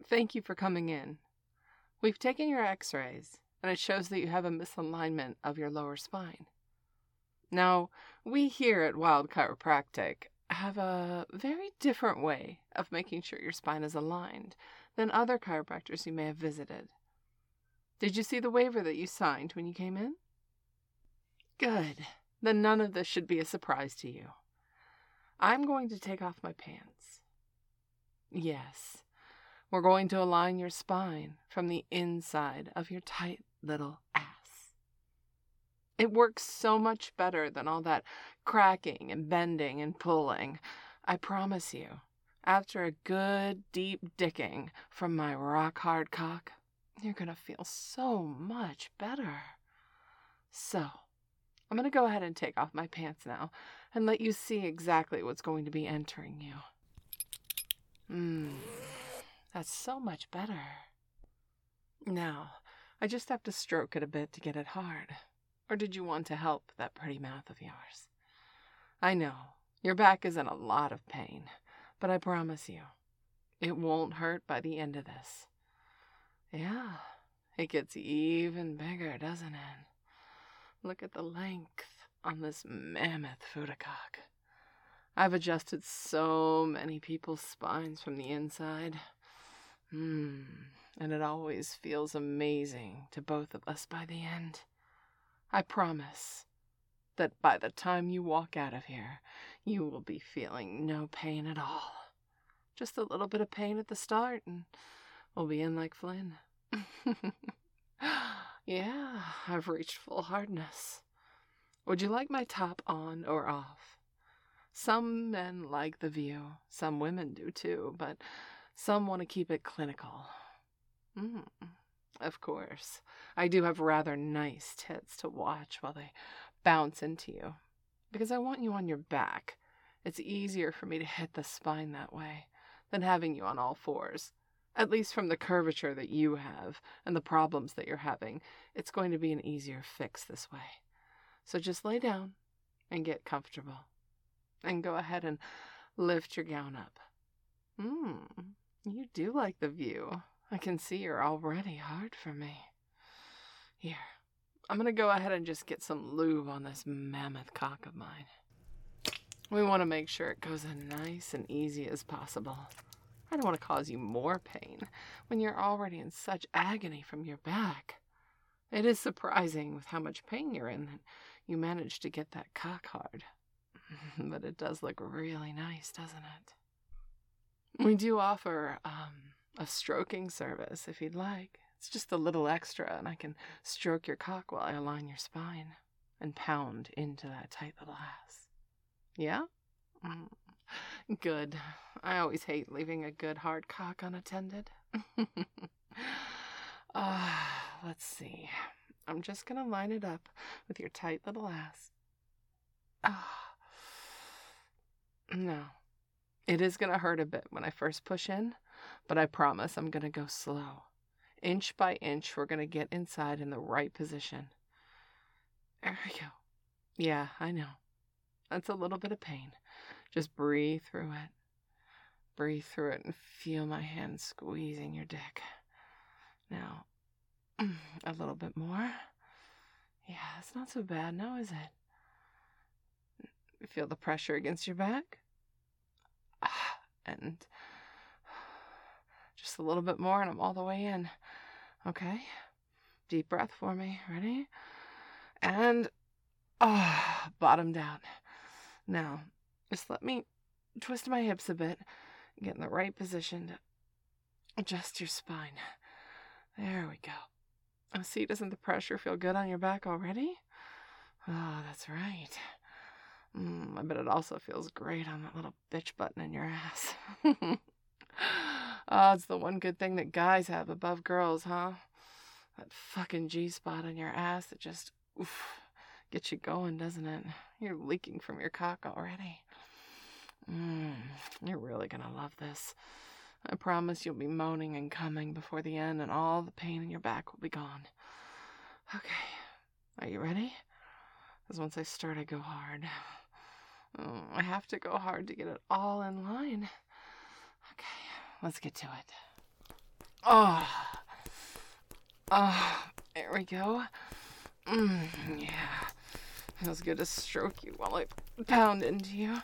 Thank you for coming in. We've taken your x-rays, and it shows that you have a misalignment of your lower spine. Now, we here at Wild Chiropractic have a very different way of making sure your spine is aligned than other chiropractors you may have visited. Did you see the waiver that you signed when you came in? Good. Then none of this should be a surprise to you. I'm going to take off my pants. Yes. We're going to align your spine from the inside of your tight little ass. It works so much better than all that cracking and bending and pulling. I promise you, after a good deep dicking from my rock-hard cock, you're going to feel so much better. So, I'm going to go ahead and take off my pants now and let you see exactly what's going to be entering you. That's so much better. Now, I just have to stroke it a bit to get it hard. Or did you want to help that pretty mouth of yours? I know, your back is in a lot of pain, but I promise you, it won't hurt by the end of this. Yeah, it gets even bigger, doesn't it? Look at the length on this mammoth Fudacock. I've adjusted so many people's spines from the inside. And it always feels amazing to both of us by the end. I promise that by the time you walk out of here, you will be feeling no pain at all. Just a little bit of pain at the start, and we'll be in like Flynn. Yeah, I've reached full hardness. Would you like my top on or off? Some men like the view, some women do too, but some want to keep it clinical. Of course, I do have rather nice tits to watch while they bounce into you, because I want you on your back. It's easier for me to hit the spine that way than having you on all fours. At least from the curvature that you have and the problems that you're having, it's going to be an easier fix this way. So just lay down and get comfortable. And go ahead and lift your gown up. You do like the view. I can see you're already hard for me. Here, I'm going to go ahead and just get some lube on this mammoth cock of mine. We want to make sure it goes in nice and easy as possible. I don't want to cause you more pain when you're already in such agony from your back. It is surprising with how much pain you're in that you managed to get that cock hard. But it does look really nice, doesn't it? We do offer a stroking service if you'd like. It's just a little extra, and I can stroke your cock while I align your spine and pound into that tight little ass. Yeah? Good. I always hate leaving a good hard cock unattended. Let's see. I'm just going to line it up with your tight little ass. No. It is going to hurt a bit when I first push in, but I promise I'm going to go slow. Inch by inch, we're going to get inside in the right position. There we go. Yeah, I know. That's a little bit of pain. Just breathe through it. Breathe through it and feel my hand squeezing your dick. Now, a little bit more. Yeah, it's not so bad now, is it? Feel the pressure against your back? And just a little bit more and I'm all the way in. Okay. Deep breath for me. Ready? And bottom down. Now, just let me twist my hips a bit. Get in the right position to adjust your spine. There we go. Oh, see, doesn't the pressure feel good on your back already? Oh, that's right. I bet it also feels great on that little bitch button in your ass. Oh, it's the one good thing that guys have above girls, huh? That fucking G-spot on your ass that just, gets you going, doesn't it? You're leaking from your cock already. You're really gonna love this. I promise you'll be moaning and coming before the end and all the pain in your back will be gone. Okay, are you ready? Because once I start, I go hard. I have to go hard to get it all in line. Okay, let's get to it. Oh, there we go. Yeah. Feels good to stroke you while I pound into you.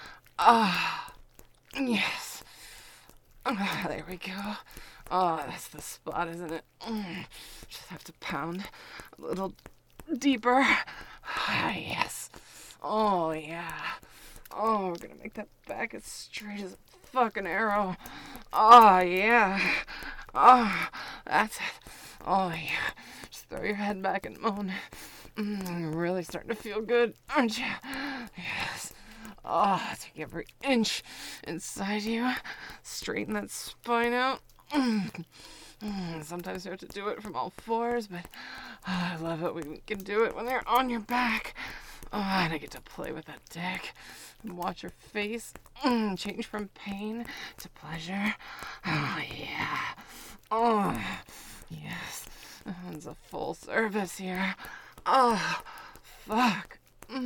Yes. There we go. Oh, that's the spot, isn't it? Just have to pound a little deeper. Yes. Oh, yeah. Oh, we're gonna make that back as straight as a fucking arrow. Oh, yeah. Oh, that's it. Oh, yeah. Just throw your head back and moan. You're really starting to feel good, aren't you? Yes. Oh, take every inch inside you. Straighten that spine out. Sometimes you have to do it from all fours, but I love it when we can do it when they're on your back. Oh, and I get to play with that dick and watch your face change from pain to pleasure. Oh, yeah. Oh, yes. It's a full service here. Oh, fuck.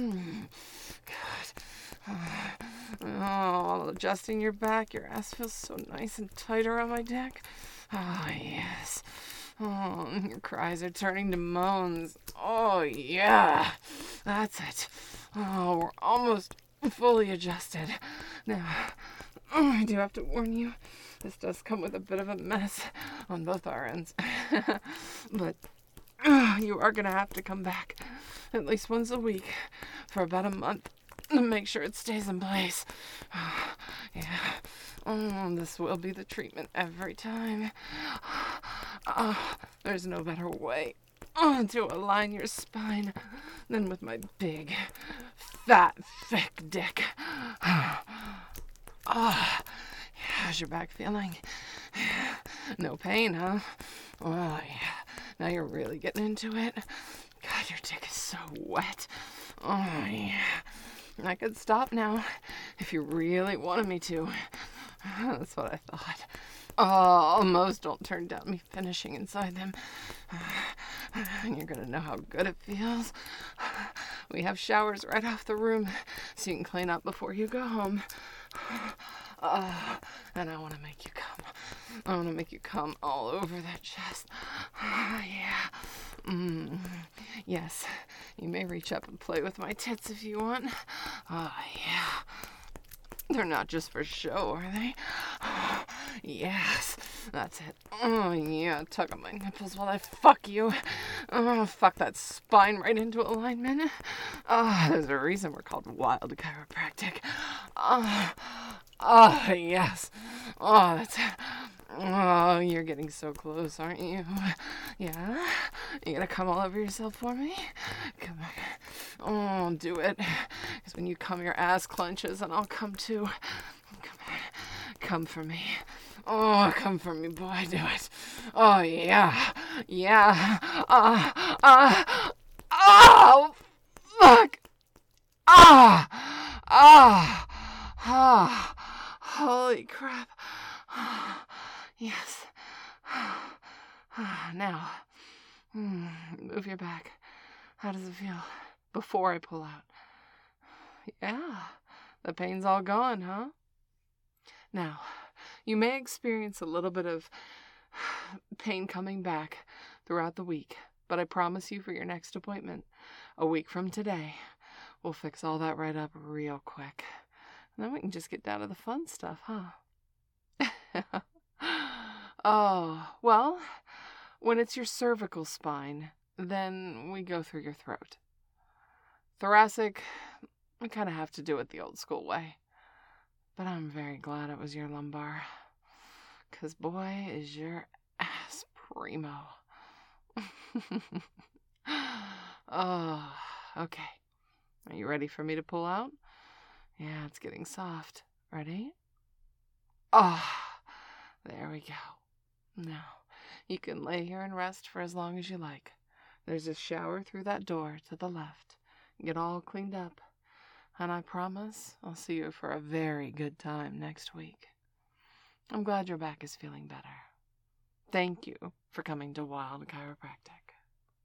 God. Oh, adjusting your back. Your ass feels so nice and tight around my dick. Oh, yes. Oh, your cries are turning to moans. Oh, yeah. That's it. Oh, we're almost fully adjusted. Now, I do have to warn you, this does come with a bit of a mess on both our ends. But you are going to have to come back at least once a week for about a month to make sure it stays in place. Yeah. Oh, this will be the treatment every time. There's no better way to align your spine than with my big, fat, thick dick. How's your back feeling? No pain, huh? Oh, yeah. Now you're really getting into it. God, your dick is so wet. Oh, yeah. I could stop now if you really wanted me to. That's what I thought. Oh, most don't turn down me finishing inside them. And you're gonna know how good it feels. We have showers right off the room, so you can clean up before you go home. And I want to make you come. I want to make you come all over that chest. Yeah. Yes, you may reach up and play with my tits if you want. Oh, yeah. They're not just for show, are they? Yes, that's it. Oh, yeah, tug on my nipples while I fuck you. Oh, fuck that spine right into alignment. There's a reason we're called Wild Chiropractic. Yes. Oh, that's it. Oh, you're getting so close, aren't you? Yeah? You gonna come all over yourself for me? Come on. Oh, do it. Because when you come, your ass clenches, and I'll come too. Come on. Come for me. Oh, come for me, boy. Do it. Oh, yeah. Yeah. Oh, fuck. Holy crap. Yes. Now, move your back. How does it feel before I pull out? Yeah, the pain's all gone, huh? Now, you may experience a little bit of pain coming back throughout the week, but I promise you for your next appointment, a week from today, we'll fix all that right up real quick. And then we can just get down to the fun stuff, huh? Oh, well, when it's your cervical spine, then we go through your throat. Thoracic, we kind of have to do it the old school way. But I'm very glad it was your lumbar. 'Cause boy, is your ass primo. Oh, okay. Are you ready for me to pull out? Yeah, it's getting soft. Ready? Oh, there we go. Now, you can lay here and rest for as long as you like. There's a shower through that door to the left. Get all cleaned up. And I promise I'll see you for a very good time next week. I'm glad your back is feeling better. Thank you for coming to Wild Chiropractic.